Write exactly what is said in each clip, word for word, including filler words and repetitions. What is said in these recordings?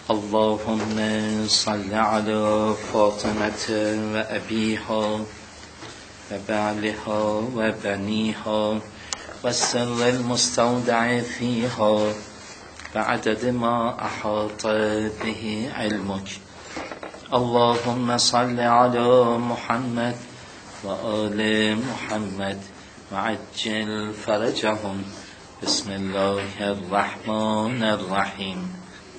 اللهم صل على فاطمة و أبيها و بعلها و بنيها و سر المستودع فيها و عدد ما أحاط به علمك. اللهم صل على محمد و آل محمد و عجل فرجهم. بسم الله الرحمن الرحیم.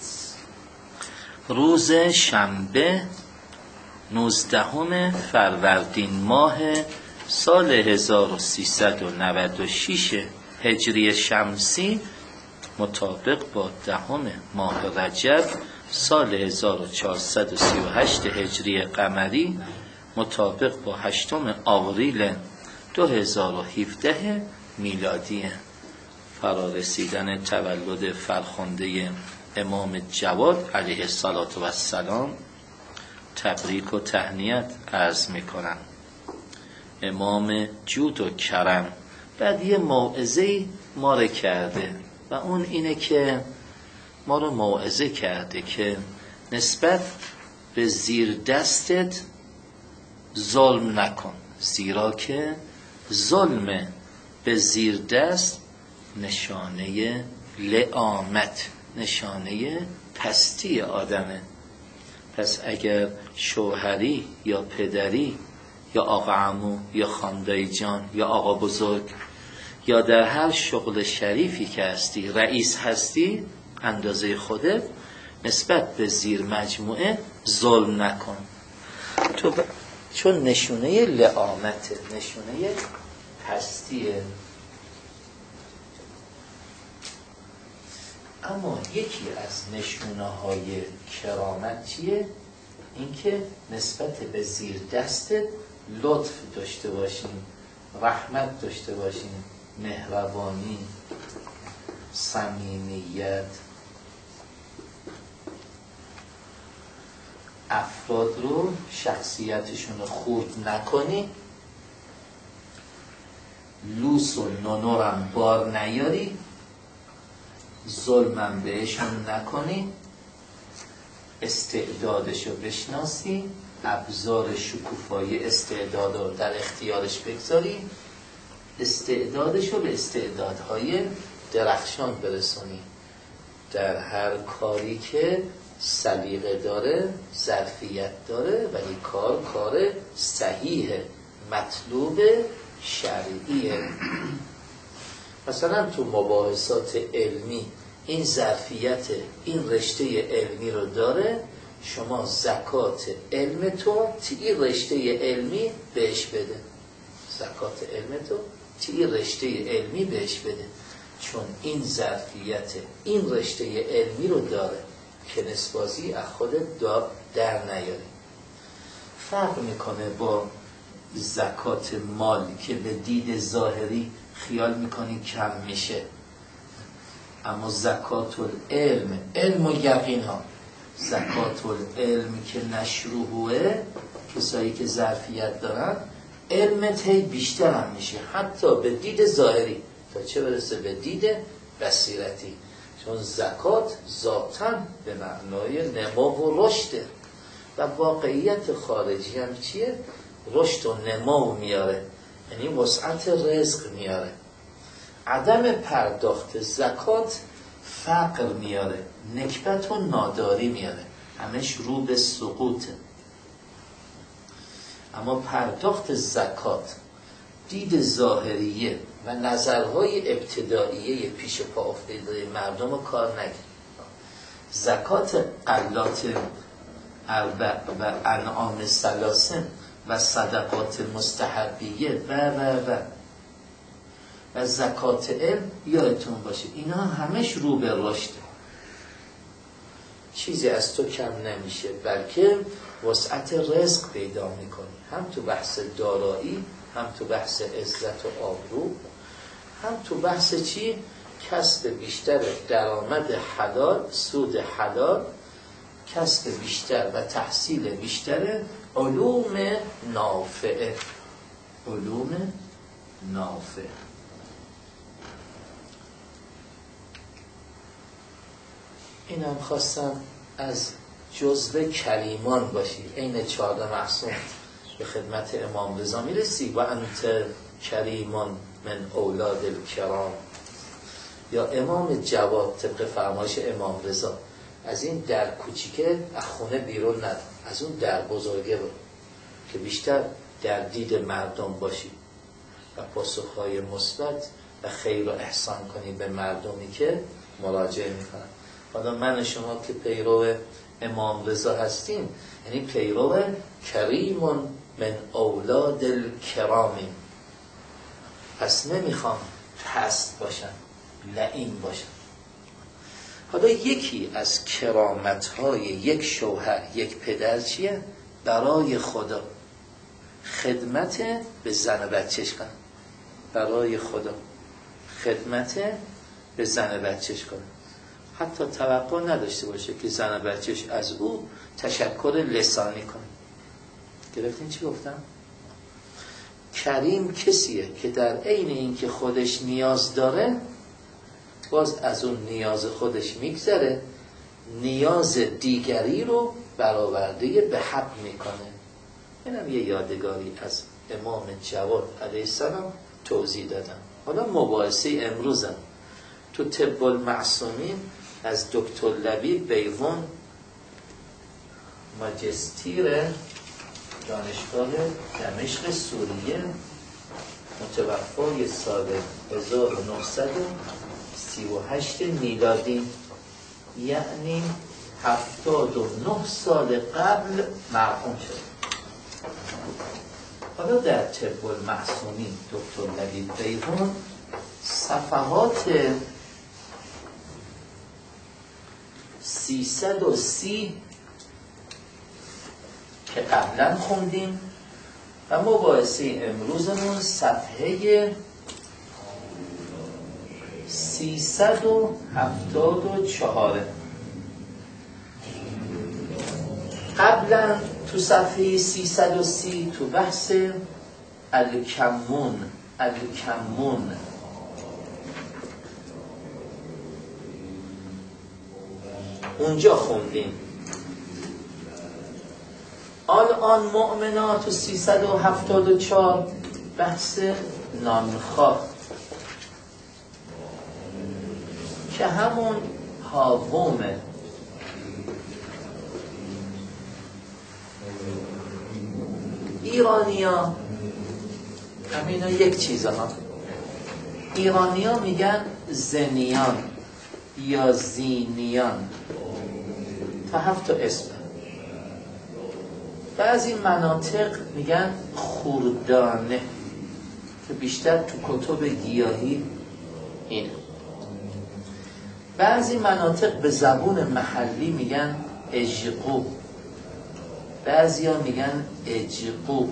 روز شنبه نوزدهم فروردین ماه سال هزار و سیصد و نود و شش هجری شمسی مطابق با دهم ماه رجب سال هزار و چهارصد و سی و هشت هجری قمری مطابق با هشتم آوریل دو هزار و هفده میلادی. فرارسیدن تولد فرخنده امام جواد علیه السلام تبریک و تهنیت عرض میکنم. امام جود و کرم بعد یه موعظه‌ای ما رو کرده و اون اینه که ما رو موعظه کرده که نسبت به زیر دستت ظلم نکن، زیرا که ظلم به زیر دست نشانه لئامت، نشانه پستی آدمه. پس اگر شوهری یا پدری یا آقا عمو یا خاندایی جان یا آقا بزرگ یا در هر شغل شریفی که هستی رئیس هستی، اندازه خودت نسبت به زیر مجموعه ظلم نکن، تو ب... چون نشونه لئامته، نشونه پستیه. اما یکی از نشونه های کرامت چیه؟ اینکه نسبت به زیر دستت لطف داشته باشیم، رحمت داشته باشیم، مهربانی، صمیمیت. افراد رو شخصیتشون رو خورد نکنی، لوس و نونورم بار نیاری، ظلمم بهشون نکنی، استعدادشو بشناسی، ابزار شکوفایی استعداد رو در اختیارش بگذاری، استعدادشو به استعدادهای درخشان برسونی. در هر کاری که سلیقه داره، ظرفیت داره، ولی کار کار صحیح مطلوب شرعیه. مثلا تو مباحثات علمی این ظرفیت، این رشته علمی رو داره، شما زکات علم تو تی رشته علمی بهش بده، زکات علم تو تی رشته علمی بهش بده، چون این ظرفیت این رشته علمی رو داره که نسبازی از خودت در نیاری. فرق میکنه با زکات مال که به دید ظاهری خیال میکنی کم میشه، اما زکات العلم، علم و یقین ها، زکات العلم که نشروهوه، کسایی که ظرفیت دارن علمت هی بیشتر هم میشه، حتی به دید ظاهری، تا چه برسه به دید بصیرتی. چون زکات ذاتاً به معنای نمو و رشده و واقعیت خارجی هم چیه؟ رشد و نمو میاره، یعنی وسعت رزق میاره. عدم پرداخت زکات فقر میاره، نکبت و ناداری میاره، همش رو به سقوطه. اما پرداخت زکات دید ظاهریه و نظرهای ابتداییه پیش پا افتاده مردم رو کار نگیر. زکات قلات اربع و انعام سلاسم و صدقات مستحبیه و و و و زکات علم، یادتون باشه اینا همش رو به رشده، چیزی از تو کم نمیشه، بلکه وسعت رزق پیدا میکنی، هم تو بحث دارایی، هم تو بحث عزت و آبرو، هم تو بحث چی؟ کسب بیشتر درآمد حلال، سود حلال، کسب بیشتر و تحصیل بیشتر علوم نافعه، علوم نافعه. اینم خواستم از جزو کریمان باشی. عین چهارده معصوم به خدمت امام رضا میرسی و انت کریمان من اولاد الکرام. یا امام جواد طبق فرمایش امام رضا از این در کوچیکه از خونه بیرون ندار، از اون در بزرگه برو که بیشتر در دید مردم باشی و پاسخهای مثبت و خیر و احسان کنی به مردمی که مراجعه میکنن. حالا من و شما که پیرو امام رضا هستیم، یعنی پیرو کریمون من اولاد الکرامی، پس نمیخوام پست باشن، لعین باشن. حالا یکی از کرامت‌های یک شوهر، یک پدر چیه؟ برای خدا خدمت به زن و بچه‌ش کنه. برای خدا خدمت به زن و بچه‌ش کنه. حتی توقع نداشته باشه که زن و بچه‌ش از او تشکر لسانی کنه. گرفتین چی گفتم؟ کریم کسیه که در عین این که خودش نیاز داره باز از اون نیاز خودش میگذره، نیاز دیگری رو برآورده به حق میکنه. اینم یه یادگاری از امام جواد علیه السلام توضیح دادم. حالا مباحثه امروزم تو طب المعصومین از دکتر لبیب بیضون، ماجستیر دانشگاه دمشق سوریه، متوفای سال هزار و نهصد و سی و هشت میلادی، یعنی هفتاد و نه سال قبل مرحوم شد. حالا در طب المعصومین دکتر لبیب بیضون صفحات سیصد و سی که قبلا خوندیم و مباحثه امروزمون صفحه سیصد و هفتاد و چهار. قبلا تو صفحه سیصد و سی تو بحث الکمون الکمون اونجا خوندیم. الان مؤمنات تو سیصد و هفتاد و چهار بحث نانخواه که همون هاومه. ایرانیا همینا یک چیزه ها. ایرانیا میگن زنیان یا زینیان، تا هفت تا اسم. بعضی مناطق میگن خوردانه که بیشتر تو کتب گیاهی اینه. بعضی مناطق به زبون محلی میگن اجقو، بعضی ها میگن اجقو.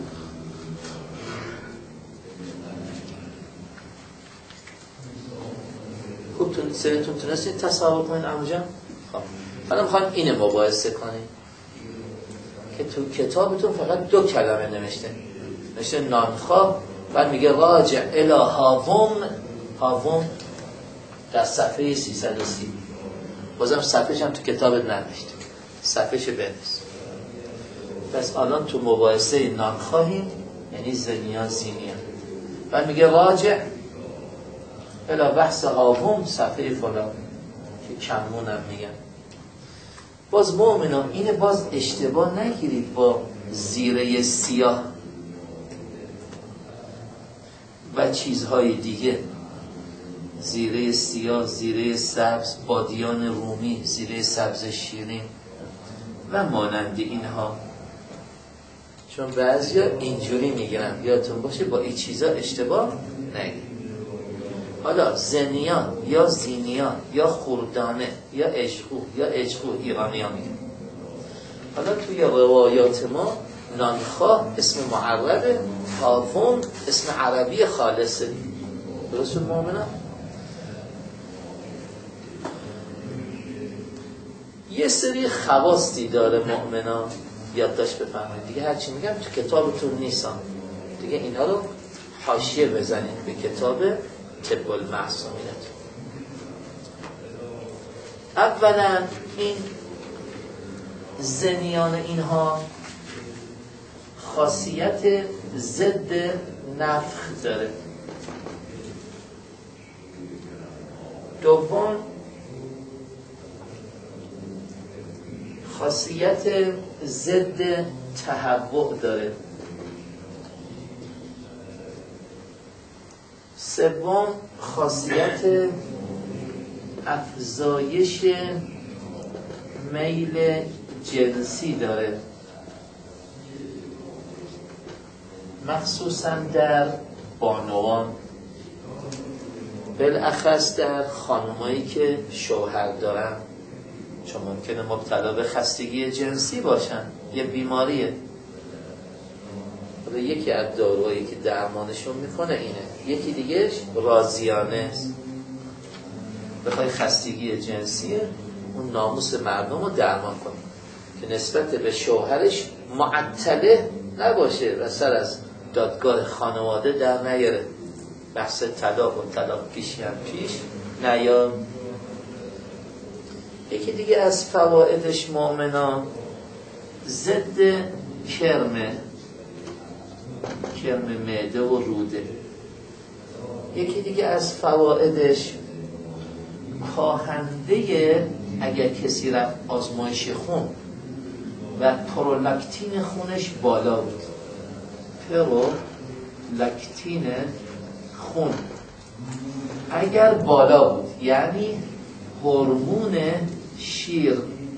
خوب سرتون تونستید تصور کنید امجا؟ خب حالا میخوام اینه مباحثه کنید که تو کتابتون فقط دو کلمه نوشته، نوشته نانخواه، بعد میگه راجع الی هاوم. هاوم در صفحه سیصد و سی. بازم صفحهش هم تو کتابت ننوشته، صفحهش بنویس. پس الان تو مباحثه نانخواهیم، یعنی زنیان زینیان. بعد میگه راجع الی بحث هاوم صفحه فلان که کمونم میگن. باز مؤمنان اینه باز اشتباه نگیرید با زیره سیاه و چیزهای دیگه. زیره سیاه، زیره سبز، بادیان رومی، زیره سبز شیرین و مانند اینها، چون بعضیا اینجوری میگیرن. یادتون باشه با این چیزا اشتباه نگیرید. حالا زنیان یا زینیان یا خوردانه یا اجقو یا اجقو ایرانیان میگن. حالا توی روایات ما نانخواه اسم معربه، هاوم اسم عربی خالصه. درست شد مؤمنان؟ یه سری خواستی داره مؤمنان، یادداشت بفرمایید دیگه. هرچی میگم تو کتابتون نیستم دیگه، اینا رو حاشیه بزنید به کتاب طب المعصومینت. اولا این زنیان اینها خاصیت ضد نفخ داره. دوم خاصیت ضد تهوع داره. سوم خاصیت افزایش میل جنسی داره، مخصوصا در بانوان، بالاخص در خانمایی که شوهر دارن، چون ممکنه مبتلا به خستگی جنسی باشن، یه بیماریه. یکی از داروهایی که درمانشون میکنه اینه، یکی دیگهش رازیانه است. بخوای خستگی جنسی اون ناموس مردم رو درمان کنه که نسبت به شوهرش معطله نباشه و سر از دادگاه خانواده در نیاره، بحث طلاق و طلاق پیشی هم پیش نیاد. یکی دیگه از فوائدش مؤمنان ضد کرمه، کرم معده و روده. یکی دیگه از فوائدش کاهنده، اگر کسی رفت آزمایش خون و پرولاکتین خونش بالا بود، پرولاکتین خون اگر بالا بود یعنی هورمون شیر.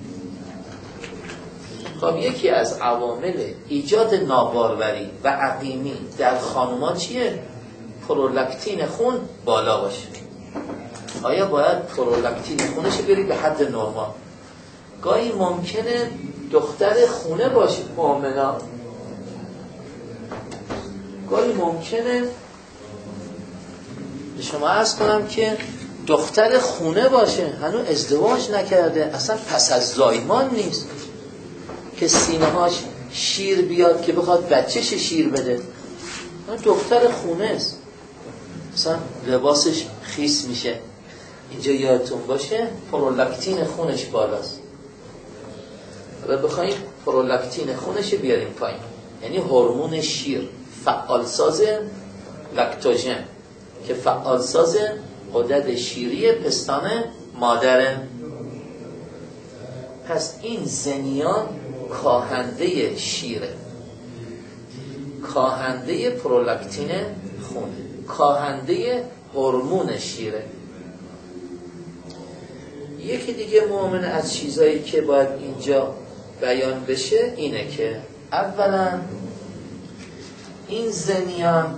خب یکی از عوامل ایجاد ناباروری و عقیمی در خانوما چیه؟ پرولاکتین خون بالا باشه. آیا باید پرولاکتین خونش بری به حد نرمال؟ گاهی ممکنه دختر خونه باشه مؤمنا، گاهی ممکنه به شما عرض کنم که دختر خونه باشه، هنوز ازدواج نکرده، اصلا پس از زایمان نیست که سینه هاش شیر بیاد که بخواد بچهش شیر بده. دختر خونه است، اصلا لباسش خیس میشه. اینجا یادتون باشه پرولاکتین خونش بالاست. و بخوایم پرولاکتین خونش بیاریم پایین، یعنی هورمون شیر، فعالساز لاکتوژن که فعالساز غدد شیری پستان مادره. پس این زنیان کاهنده شیره، کاهنده پرولاکتین خونه، کاهنده هورمون شیره. یکی دیگه مؤمن از چیزایی که باید اینجا بیان بشه اینه که اولا این زنیان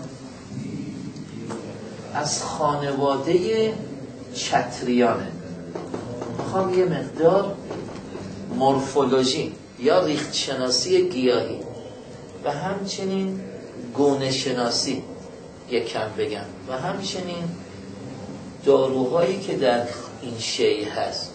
از خانواده چتریانه. میخوام یه مقدار مورفولوژی یا ریخت شناسی گیاهی و همچنین گونه شناسی یکم بگم و همچنین داروهایی که در این شیء هست.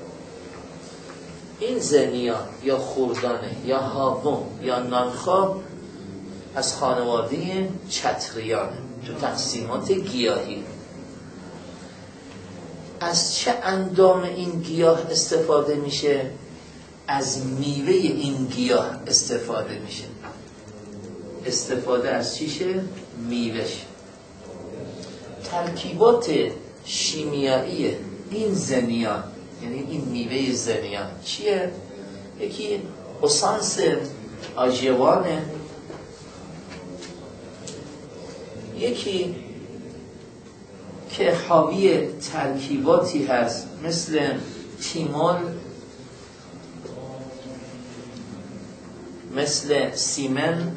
این زنیان یا خوردانه یا هاون یا نانخواب از خانواده چتریانه تو تقسیمات گیاهی. از چه اندام این گیاه استفاده میشه؟ از میوه این گیاه استفاده میشه. استفاده از چیشه؟ میوهش. ترکیبات شیمیایی این زنیان، یعنی این میوه زنیان چیه؟ یکی اسانس آژوانه، یکی که حاوی ترکیباتی هست مثل تیمول، مثل سیمن،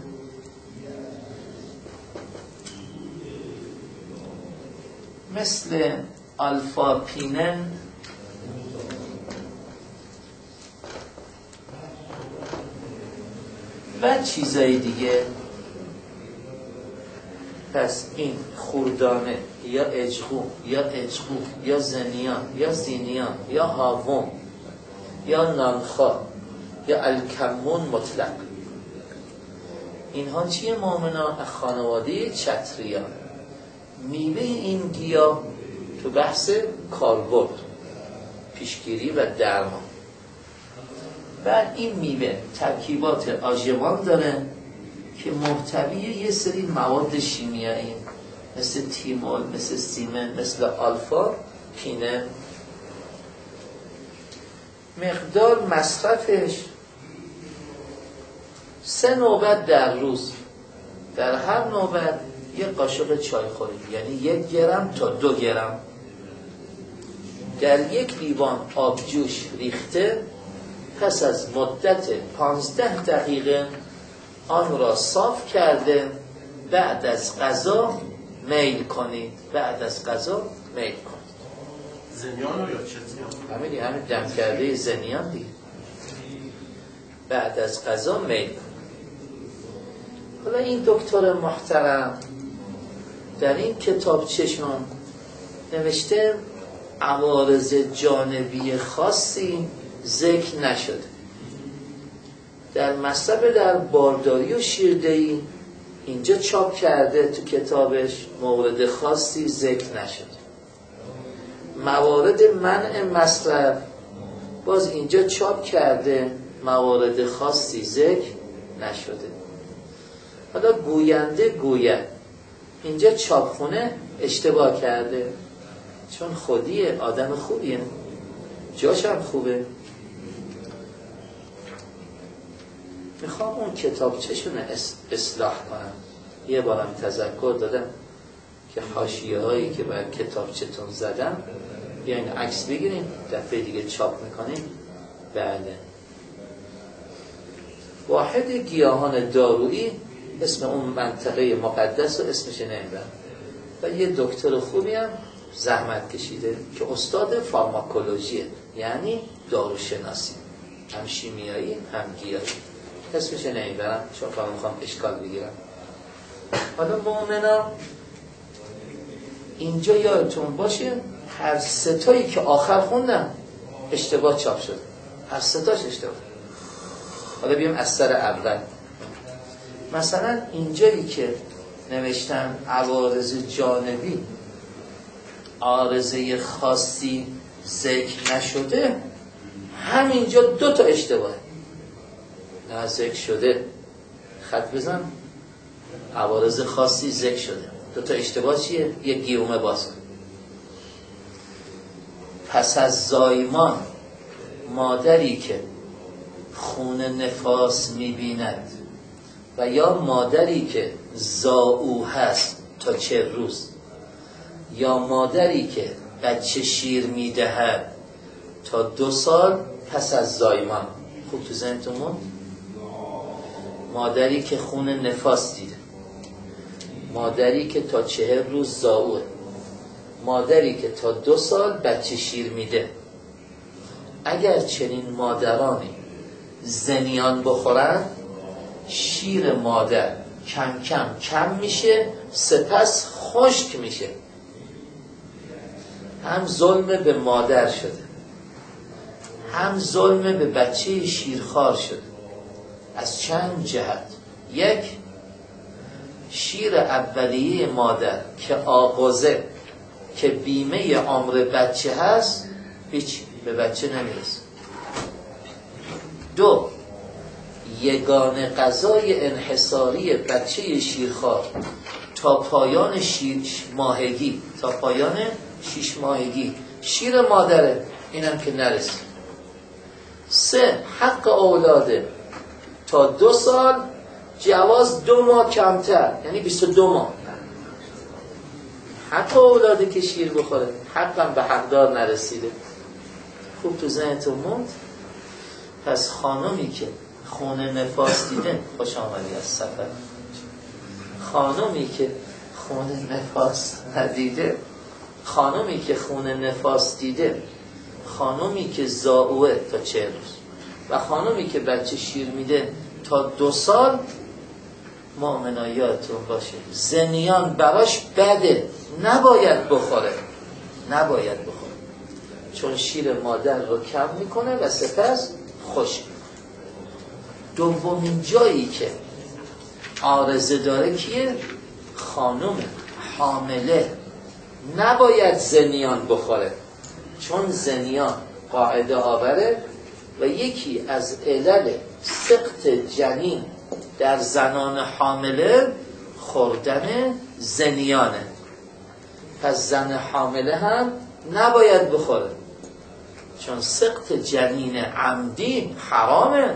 مثل آلفا پینن، و چیزای دیگه. پس این خوردانه یا اجغو یا اجغو یا زنیان یا زینیان یا هاوم یا نانخا یا الکمون مطلق، اینها چیه مؤمنان؟ خانواده چتریان. میوه این گیاه تو بحث کاربرد، پیشگیری و درمان. بعد این میوه ترکیبات آژوان داره که محتوی یه سری مواد شیمیایی مثل تیمول، مثل سیمن، مثل آلفا پینه. مقدار مصرفش سه نوبت در روز، در هر نوبت یک قاشق چای خورید، یعنی یک گرم تا دو گرم در یک لیوان آبجوش ریخته. پس از مدت پانزده دقیقه آن را صاف کرده بعد از غذا میل کنید. بعد از غذا میل کنید. زنیان رو یا چه زنیان؟ همین همین دم کرده زنیان دیگه. بعد از غذا میل کنید. حالا این دکتر محترم در این کتابچه‌شون نوشته عوارض جانبی خاصی ذکر نشده. در مصرف در بارداری و شیردهی اینجا چاپ کرده تو کتابش مورد خاصی ذکر نشده. موارد منع مصرف باز اینجا چاپ کرده موارد خاصی ذکر نشده. حالا گوینده گوید اینجا چاپخونه اشتباه کرده، چون خودیه، آدم خوبیه، جاش هم خوبه. میخوام اون کتابچه‌شون اصلاح کنم. یه بارم تذکر دادم که حاشیه هایی که بر کتابچه‌تون زدم بیاین عکس بگیریم، دفعه دیگه چاپ میکنیم. بله. واحد گیاهان دارویی اسم اون منطقه مقدس رو اسمش نمیبرم و یه دکتر خوبی هم زحمت کشیده که استاد فارماکولوژیه، یعنی داروشناسی، هم شیمیایی هم گیاهی. اسمش نمیبرم چون فقط میخوام اشکال بگیرم. حالا مؤمنا اینجا یادتون باشه هر ستایی که آخر خوندم اشتباه چاپ شده، هر ستاش اشتباه. حالا بیام از سر اول. مثلا اینجایی که نوشتن عوارض جانبی عارضه خاصی ذکر نشده، همینجا دو تا اشتباه. نه ذکر شده، خط بزن، عوارض خاصی ذکر شده. دو تا اشتباه چیه؟ یک گیومه باز کن. پس از زایمان مادری که خون نفاس میبیند و یا مادری که زائو هست تا چه روز، یا مادری که بچه شیر میدهد تا دو سال پس از زایمان. خوب تو ذهنتون موند؟ مادری که خون نفاس دیده، مادری که تا چهر روز زائوه، مادری که تا دو سال بچه شیر میده. اگر چنین مادرانی زنیان بخورن، شیر مادر کم کم کم میشه، سپس خشک میشه. هم ظلم به مادر شده، هم ظلم به بچه شیرخوار شده. از چند جهت. یک، شیر اولیه مادر که آغازه، که بیمه عمر بچه هست، هیچ به بچه نمیرسه. دو، یگانه غذای انحصاری بچه شیرخوار تا پایان شیش ماهگی تا پایان شیش ماهگی شیر مادره، اینم که نرسه. سه، حق اولاده تا دو سال، جواز دو ماه کمتر، یعنی بیست و دو ماه. حق اولاده که شیر بخوره، حقم به حقدار نرسیده. خوب تو ذهنتون موند؟ پس خانمی که خون نفاس دیده، خوش آمدی از سفر. خانمی که خون نفاس ندیده، خانمی که خون نفاس دیده، خانمی که زائوه تا چه روز و خانمی که بچه شیر میده تا دو سال، مؤمنا یادتون باشه زنیان براش بده، نباید بخوره، نباید بخوره، چون شیر مادر رو کم میکنه و سپس خشک. دومین جایی که عارضه داره کیه؟ خانم حامله نباید زنیان بخوره، چون زنیان قاعده آوره و یکی از علل سقط جنین در زنان حامله خوردن زنیانه. پس زن حامله هم نباید بخوره، چون سقط جنین عمدی حرامه.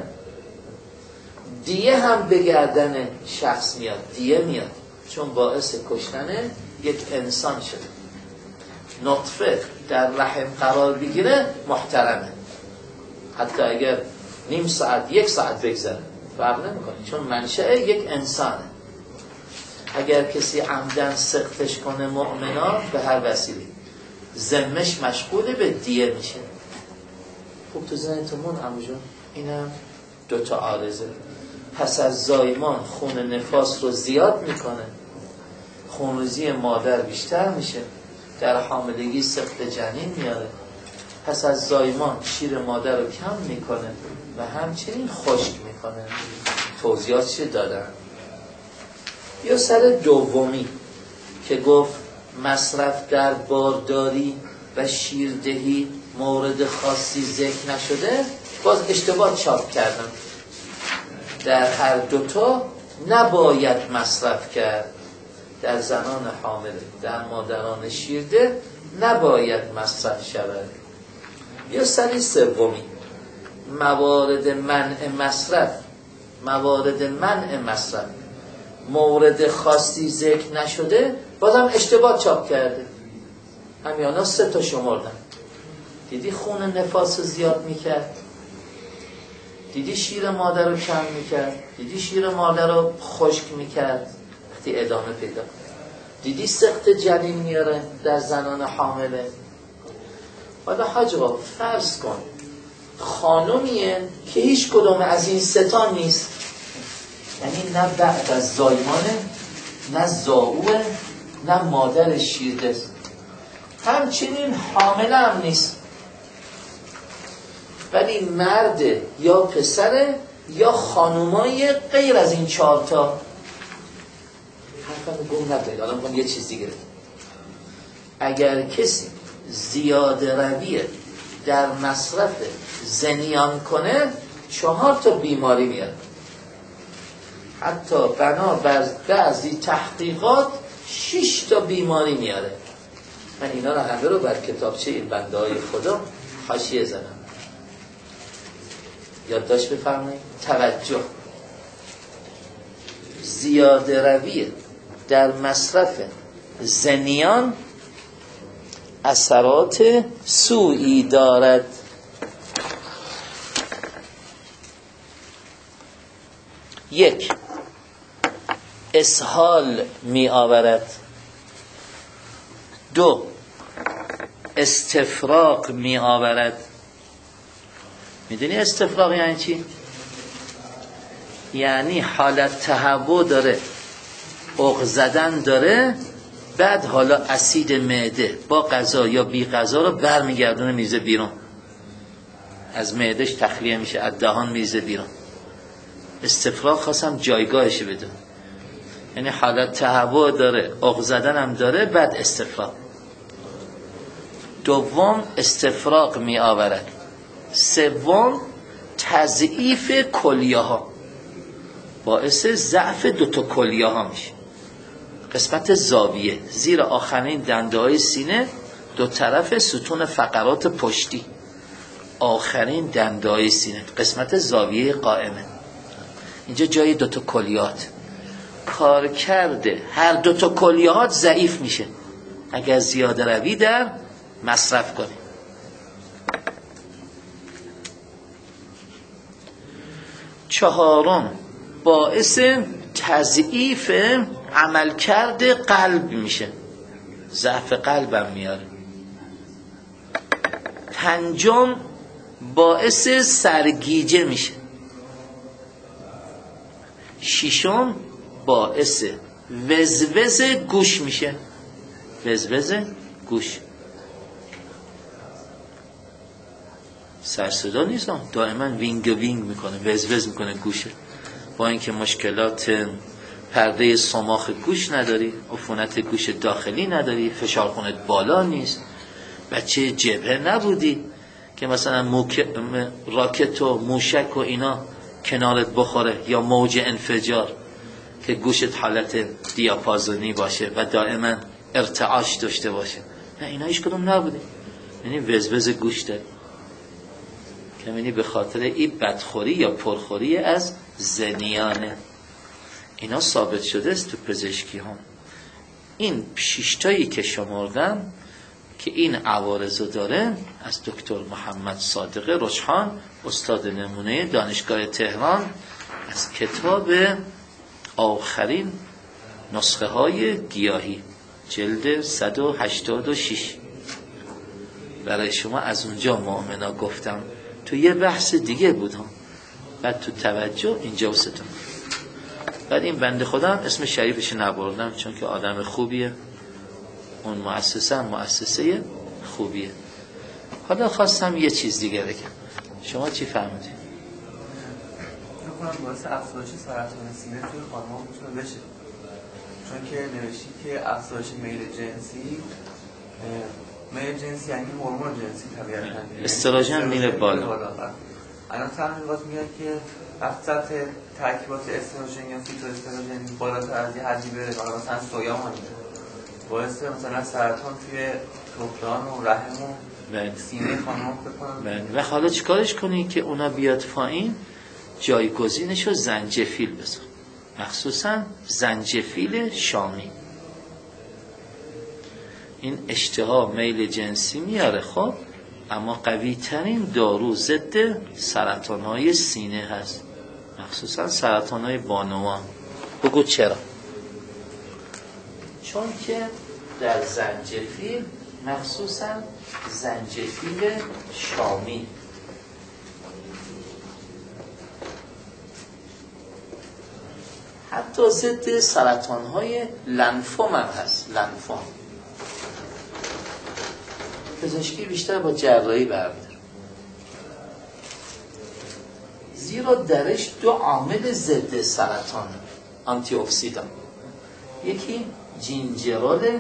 دیه هم به گردن شخص میاد، دیه میاد چون باعث کشتن یک انسان شده. نطفه در رحم قرار بگیره محترمه، حتی اگر نیم ساعت یک ساعت بگذره فرق نمیکنه، چون منشأ یک انسانه. اگر کسی عمدن سقطش کنه مؤمنا به هر وسیله، ذمش مشغول به دیه میشه. خوب تو ذهنتون مون عمو جون اینم دوتا عارضه. پس از زایمان خون نفاس رو زیاد میکنه، خونریزی مادر بیشتر میشه، در حاملگی سقط جنین میاره. پس از زایمان شیر مادر رو کم میکنه و همچنین خشک میکنه. توضیحاتش دادن. یا سر دومی که گفت مصرف در بارداری و شیردهی مورد خاصی ذکر نشده، باز اشتباه چاپ کردم. در هر دوتا نباید مصرف کرد. در زنان حامله، در مادران شیرده نباید مصرف شود. یا سری سومی موارد منع مصرف، موارد منع مصرف مورد خاصی ذکر نشده، بازم اشتباه چاپ کرده. همیانا سه تا شمردن. دیدی خون نفاس زیاد میکرد، دیدی شیر مادر رو کم میکرد، دیدی شیر مادر رو خشک میکرد، وقتی ادامه پیدا، دیدی سقط جنین میاره در زنان حامله. حالا حاج آقا فرض کن خانومیه که هیچ کدوم از این ستا نیست، یعنی نه بعد از زایمانه، نه زاوه، نه مادر شیرده، همچنین حامله هم نیست، ولی مرد یا پسره یا خانومای غیر از این چهارتا. حرفم گم نکنید، الان میخوام یه چیز دیگه. اگر کسی زیاده رویه در مصرف زنیان کنه، چهار تا بیماری میاد. حتی بنابر بعضی تحقیقات شش تا بیماری میاره. من اینا رو همه رو بر کتابچه این بنده های خدا حاشیه زدم. یادداشت بفرمایید. توجه، زیاده روی در مصرف زنیان اثرات سوئی دارد. یک، اسهال می آورد. دو، استفراغ می آورد. میدونی استفراغ یعنی چی؟ یعنی حالت تهوع داره، عق زدن داره، بعد حالا اسید معده با غذا یا بی غذا رو برمیگردونه میزه بیرون، از معدهش تخلیه میشه، از دهان میزه بیرون. استفراغ خواستم جایگاهش بدون، یعنی حالت تهوع داره، عق زدن هم داره، بعد استفراغ. دوم استفراغ می آورد. سوم تضعیف کلیه ها، باعث ضعف دوتا کلیه ها میشه. قسمت زاویه زیر آخرین دنده های سینه، دو طرف ستون فقرات پشتی، آخرین دنده های سینه، قسمت زاویه قائمه. اینجا جای دوتا کلیات. کار کرده هر دوتا کلیات ضعیف میشه اگر زیاده روی در مصرف کنی. چهارم باعث تضعیف عملکرد قلب میشه، ضعف قلبم میاره. پنجم باعث سرگیجه میشه. ششم باعث وزوز گوش میشه، وزوز گوش. سرصدا نیست، دائما وینگ وینگ میکنه، وزوز میکنه گوشه. با اینکه مشکلات پرده صماخ گوش نداری، عفونت گوش داخلی نداری، فشار خونت بالا نیست، بچه جبهه نبودی که مثلا موک... راکت و موشک و اینا کنارت بخوره یا موج انفجار که گوشت حالت دیاپازونی باشه و دائما ارتعاش داشته باشه. نه اینا هیچ کدوم نبوده، یعنی وزوز گوش داره که یعنی به خاطر این بدخوری یا پرخوری از زنیانه. اینا ثابت شده است تو پزشکی ها. این شیشتایی که شمردم که این عوارضو داره از دکتر محمد صادق رجحان، استاد نمونه دانشگاه تهران، از کتاب آخرین نسخه های گیاهی جلد صد و هشتاد و شش. برای شما از اونجا مؤمنا گفتم تو یه بحث دیگه بودم، بعد تو توجه اینجا وستون. بعد این بنده خدا هم اسم شریفش نبردم چون که آدم خوبیه، اون مؤسسه هم مؤسسه خوبیه. حالا خواستم یه چیز دیگه بگم. شما چی فهمیدید؟ می‌کنم باعث افزایش سرطان سینه توی خانم‌ها میتونه بشه، چون که نوشتی که افزایش میل جنسی، میل جنسی یعنی هورمون جنسی طبیعتاً استروژن میره بالا. الان تحقیقات میگن که سطح ترکیبات استروژن یا فیتواستروژن بالاتر از یه حدی بره، حالا مثلا سویا مانده باعث مثلا سرطان توی تخمدان و رحم و سینه خانم بکنن. و حالا چیکارش کنی که اونا بیاد پایین؟ جایگزینشو زنجفیل بذار، مخصوصا زنجفیل شامی. این اشتها میل جنسی میاره خب، اما قوی ترین دارو ضد سرطان های سینه هست، مخصوصا سرطان های بانوان. بگو چرا؟ چون که در زنجفیل، مخصوصا زنجفیل شامی، حتی ضد سرطان های لنفوم هم هست. لنفوم پزشکی بیشتر با جراحی برمی‌داره، زیرا درش دو عامل ضد سرطان آنتی اکسیدان، یکی جینجرال،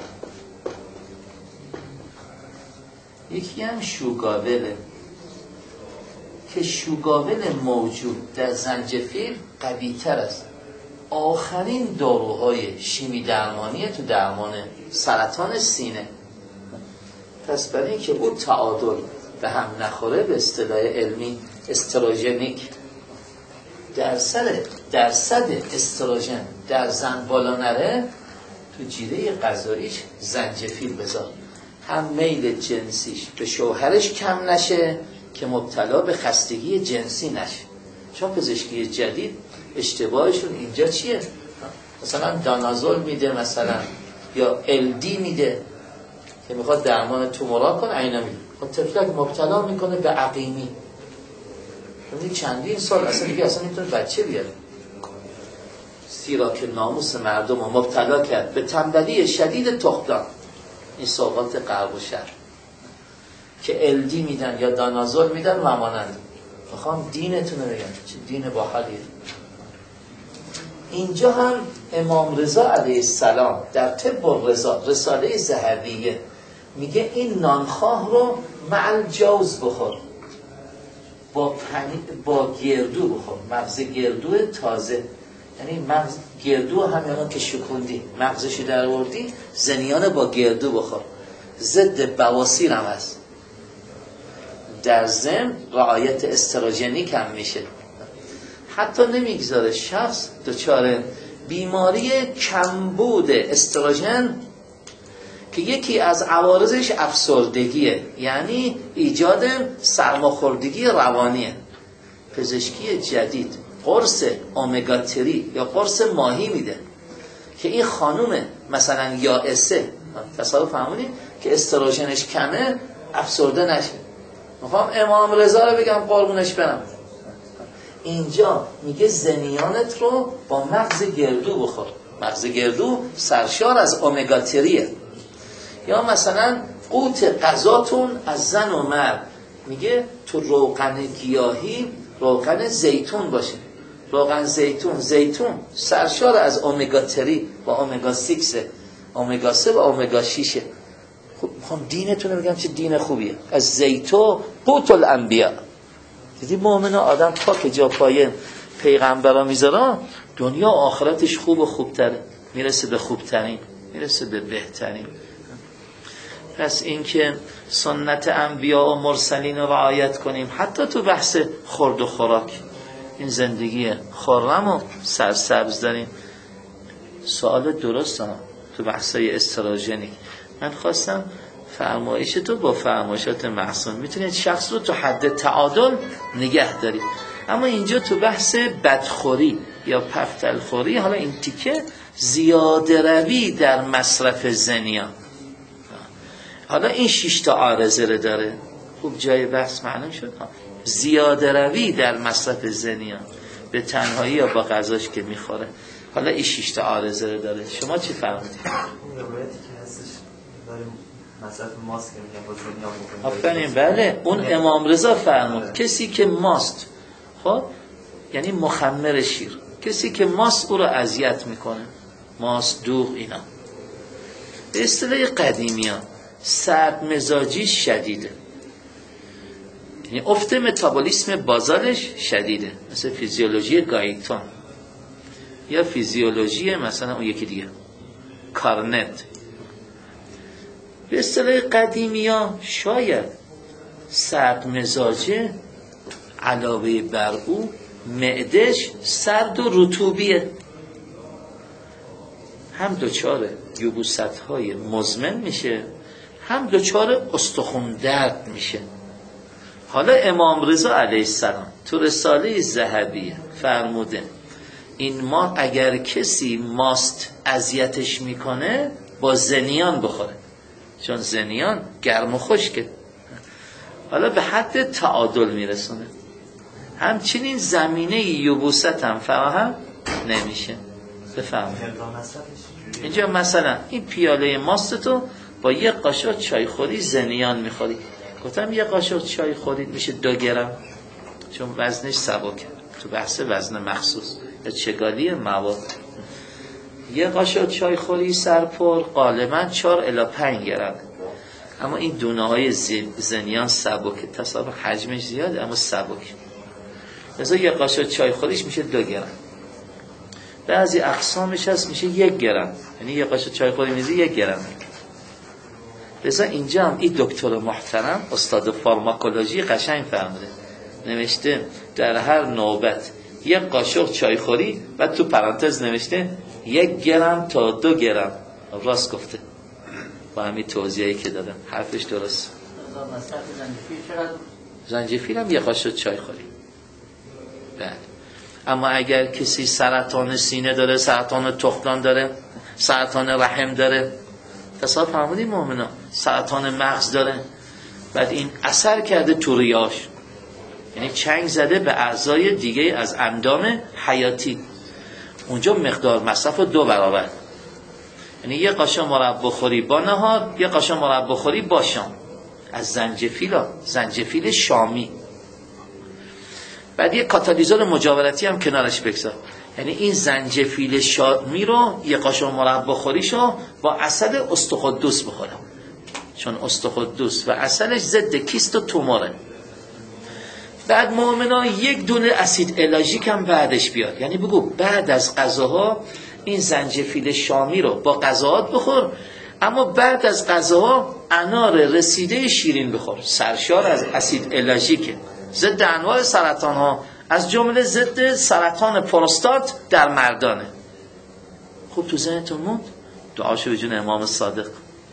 یکی هم شوگاوله، که شوگاول موجود در زنجفیل قوی تر است. آخرین داروهای شیمی درمانی تو درمان سرطان سینه. پس برای اینکه اون تعادل به هم نخوره، به اصطلاح علمی استروژنیک، درصد درصد استروژن در زن بالا نره، تو جیره غذاییش زنجفیل بذار، هم میل جنسیش به شوهرش کم نشه که مبتلا به خستگی جنسی نشه. چون پزشکی جدید اشتباهشون اینجا چیه؟ مثلا دانازول میده مثلا، یا ال دی میده که میخواد درمان تومورا کنه، اینا میده، خب طفلک مبتلا میکنه به عقیمی. یعنی چندین سال اصلا دیگه اصلا نمیتونه بچه بیاره، زیرا که ناموس مردم رو مبتلا کرد به تنبلی شدید تخمدان. این سوغات غرب و شرق که ال دی میدن یا دانازول میدن و مانند. میخوام دینتون رو بگم چه دین باحالیه. اینجا هم امام رضا علیه السلام در طب الرضا، رساله ذهبیه، میگه این نانخواه رو مع الجوز بخور، با پنی... با گردو بخور، مغز گردو تازه، یعنی مغز گردو همین که شکوندی مغزشو در آوردی، زنیان با گردو بخور، ضد بواسیر هم هست، در ضمن رعایت استروژنیک هم میشه. حتی نمیگذاره شخص دچار بیماری کمبود استروژن که یکی از عوارضش افسردگیه، یعنی ایجاد سرماخوردگی روانیه. پزشکی جدید قرص امگا تری یا قرص ماهی میده که این خانوم مثلا یائسه، تصور فهمونی که استروژنش کمه، افسرده نشه. میخوام امام رضا رو بگم قربونش برم، اینجا میگه زنیانت رو با مغز گردو بخور. مغز گردو سرشار از امگا تریه. یا مثلا قوت غذاتون از زن و مرد، میگه تو روغن گیاهی روغن زیتون باشه. روغن زیتون زیتون سرشار از امگا تری و امگا سیکس، امگا سه و امگا شش. خب میخوام دینتون رو بگم چه دین خوبیه. از زیتو قوت الانبیاء. دیدی مؤمن آدم پاک جا پای پیغمبرا میذاره، دنیا آخرتش خوب و خوبتره، میرسه به خوبترین، میرسه به بهترین. پس این که سنت انبیا و مرسلین رو رعایت کنیم، حتی تو بحث خورد و خوراک، این زندگی خرم و سرسبز داریم. سوال درست هم تو بحثای استروژنیک. من خواستم فرمایش تو با فرمایشات معصوم میتونید شخص رو تو حد تعادل نگه دارید، اما اینجا تو بحث بدخوری یا پفتلخوری، حالا این تیکه زیاده روی در مصرف زنیان، حالا این شش تا عارضه رو داره. خوب جای بحث معلوم شد. زیاده روی در مصرف زنیان به تنهایی یا با غذاش که میخوره، حالا این شش تا عارضه رو داره. شما چی فرمودید؟ روایتی که هستش داریم مصرف ماست که میگن با زنیان بکنیم. آفرین، بله. اون امام رضا فرمود کسی که ماست، خب یعنی مخمر شیر، کسی که ماست او رو اذیت میکنه، ماست، دوغ، اینا. به اصطلاح قدیمی ها سرد مزاجی شدیده، یعنی افت متابولیسم بازالش شدیده، مثل فیزیولوژی گایتون یا فیزیولوژی مثلا اون یکی دیگه کارنت. به اصطلاح قدیمی ها شاید سرد مزاجه علاوه بر او معدش سرد و رطوبیه، هم دچار یبوست های مزمن میشه، هم دچار استخوان درد میشه. حالا امام رضا علیه السلام تو رساله ذهبیه فرموده این ما اگر کسی ماست اذیتش میکنه با زنیان بخوره، چون زنیان گرم و خشکه، حالا به حد تعادل میرسونه. همچنین زمینه یبوست هم فراهم نمیشه. بفهمید اینجا مثلا این پیاله ماست تو با یه قاشق چای خوری زنیان میخوری، گفتم یه قاشق چای خورید میشه دو گرم، چون وزنش سبکه تو بحث وزن مخصوص یا چگالی مواد. یه قاشق چای خوری سرپر غالبا چهار الی پنج گرم، اما این دونه های زنیان سبکه، تصاویر حجمش زیاده اما سبک، لذا یه قاشق چای خوریش میشه دو گرم. بعضی اقسامش هست میشه یک گرم، یعنی یه قاشق چای خوری میزه یک گرم. لذا اینجا هم این دکتر محترم استاد فارماکولوژی قشنگ فرموده، نوشته در هر نوبت یک قاشق چای خوری، و تو پرانتز نوشته یک گرم تا دو گرم. راست گفته با همین توضیحی که دادم، حرفش درست. زنجفیل هم یک قاشق چای خوری. بله. اما اگر کسی سرطان سینه داره، سرطان تخمدان داره، سرطان رحم داره، تصاف فرمودی مؤمنا، سرطان مغز داره، بعد این اثر کرده تو ریاش، یعنی چنگ زده به اعضای دیگه از اندام حیاتی، اونجا مقدار مصرف دو برابر، یعنی یه قاشق مربا خوری با نهار، یه قاشق مربا خوری با شام از زنجفیل ها. زنجفیل شامی. بعد یه کاتالیزور مجاورتی هم کنارش بگذار، یعنی این زنجفیل شامی رو یه قاشق مربا خوریشو با عسل استقدس بخوره، چون استقدس و عسلش ضد کیست و توموره. بعد مؤمنا یک دونه اسید الاژیک هم بعدش بیاد، یعنی بگو بعد از غذاها این زنجفیل شامی رو با غذاات بخور، اما بعد از غذاها انار رسیده شیرین بخور، سرشار از اسید الاژیکه، ضد انواع سرطان ها، از جمله ضد سرطان پروستات در مردانه. خوب تو ذهنتون موند؟ دعاشو به جون امام صادق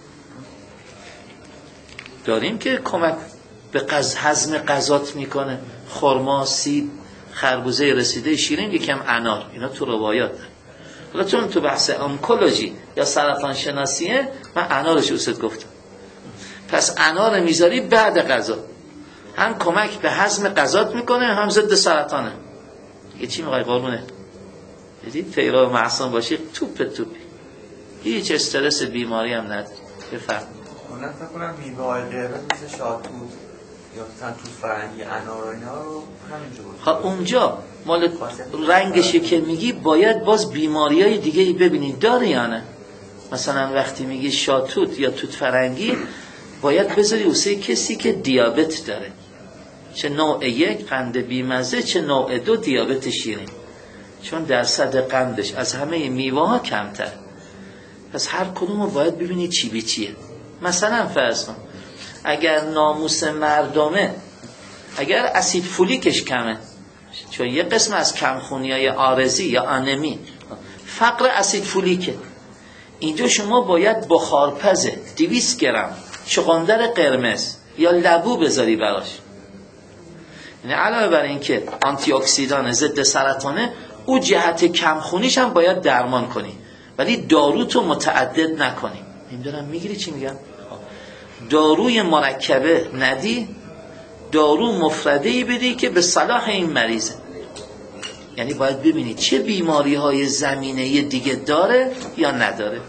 داریم که کمک به قز هضم غذات میکنه، خرما، سیب، خربوزه رسیده شیرین، یکم انار، اینا تو روایات. حالا چون تو بحث آنکولوژی یا سرطان شناسیه، من انارش اوست گفتم. پس انار میذاری بعد غذا، هم کمک به هضم غذات میکنه، هم ضد سرطانه. یه چی میخوای قربونه؟ دیدید پیرو معصوم باشی توپ توپی، هیچ استرس بیماری هم نداری. بفرمایید. من فکر کنم میوه‌های قرمز مثل شاهدود یا مثلا توت فرنگی، انار و اینا رو همینجا بود. خب اونجا مال رنگشی که میگی باید باز بیماریای دیگه ای ببینید داره یا نه. مثلا وقتی میگی شاتوت یا توت فرنگی باید بذاری واسه کسی که دیابت داره، چه نوع یک قند بیمزه چه نوع دو دیابت شیرین، چون درصد قندش از همه میوه ها کمتر. پس هر کدوم رو باید ببینی چی به چیه. مثلا فرض کن اگر ناموس مردمه، اگر اسید فولیکش کمه، چون یه قسم از کمخونی‌های عارضی یا آنمی فقر اسید فولیکه، اینجا شما باید بخارپز دویست گرم چغندر قرمز یا لبو بذاری براش. یعنی علاوه بر این که آنتی اکسیدان ضد سرطانه، او جهت کمخونیش هم باید درمان کنی، ولی داروتو متعدد نکنی. نمیدونم میگیری چی میگم؟ داروی مرکبه ندی، دارو مفرده‌ای بدی که به صلاح این مریضه. یعنی باید ببینید چه بیماری های زمینه دیگه داره یا نداره.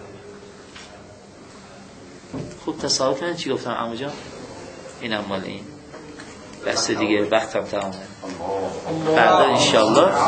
خوب تصور کنید چی گفتم عمو جان؟ اینم مال این بس دیگه، وقتم تمامه. بعدا انشالله